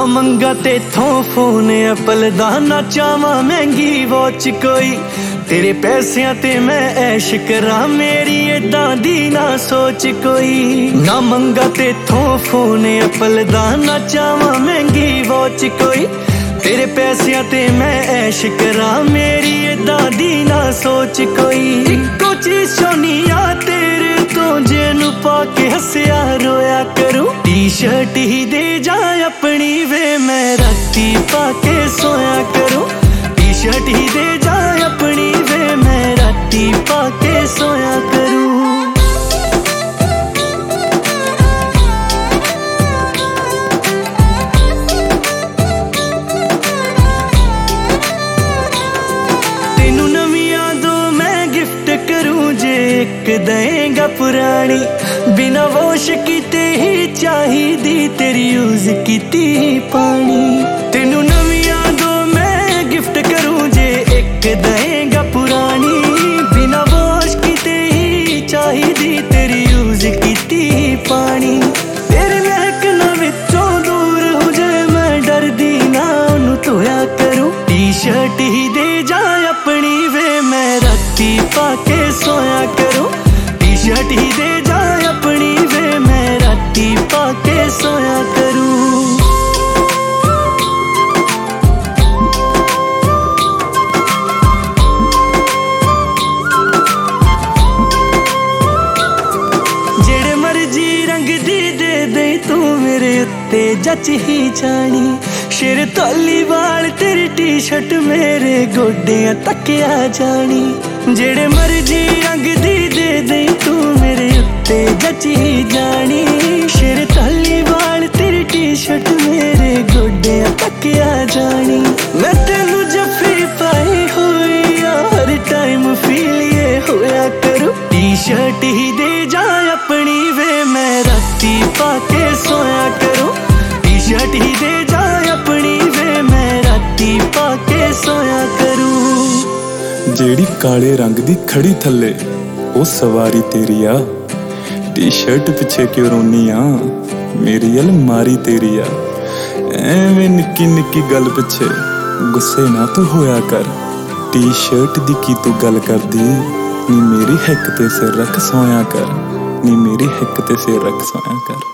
ना मंगा तेथों phone Apple दा, ना चावां महंगी वॉच कोई। तेरे पैसियां ते मैं ऐश करा, मेरी एदां दी ना सोच कोई। ना मंगा तेथों फोन एप्पल दा, ना चावां महंगी वॉच कोई। तेरे पैसियां ते मैं ऐश करा, मेरी एदां दी ना सोच कोई। इक्को चीज चाहनी आ तेरे तो, जेनू पाके हस्या रोया करूं। टी शर्ट ही दे जा अपनी वे, मैं राती पाके सोया करूं। टी शर्ट ही दे जा अपनी वे, मैं राती पाके सोया करूं। तेनू नवियां दो मैं गिफ्ट करूं, जे एक देगा पुरानी। बिना वॉश कीते ही चाहिदी, तेरी यूज कीती पानी। तेनू नवियां दो मैं गिफ्ट करूं, जे एक देगा पुरानी। बिना वॉश कीते ही चाहिदी, तेरी यूज कीती पानी। तेरे महक ना विचों दूर हो जाए, मैं डरदी ना ओनू धोया करूं। टी शर्ट ही दे जा अपनी वे, मैं राती पाके सोया करूं। टी शर्ट ही दे जा अपनी वे, मैं राती पाके सोया करूं। जेड़े मर्जी रंग दी दे दे तू, मेरे उत्ते जच ही जानी। शेर ताली वाल तेरी टी शर्ट, मेरे गोडियां तकिया जानी। जेड़े मर्जी रंग दी दे दे तू, मेरे उत्ते जच ही जानी। शेर ताली वाल तेरी टी शर्ट, मेरे गोडियां तकिया जानी। मैं तेनू जफ्फी पाई हुई आ, हर टाइम फील ये होया करूं। टी शर्ट ही दे जा अपनी वे, मैं राती पाके सोया करूं। टी शर्ट ही दे जा अपनी वे, मैं राती पाके सोया करूं। जेड़ी काले रंग दी खड़ी थल्ले, ओ सवारी तेरी आ। टी शर्ट पिछे क्यों रोनी आ, मेरी अलमारी तेरी आ। एवें निक्की निक्की गल पिछे गुस्से ना तू होया कर। टी शर्ट दी की तू गल करदी, नी मेरी हिक ते सिर रख सोया कर। नी मेरी हिक ते सिर रख सोया कर।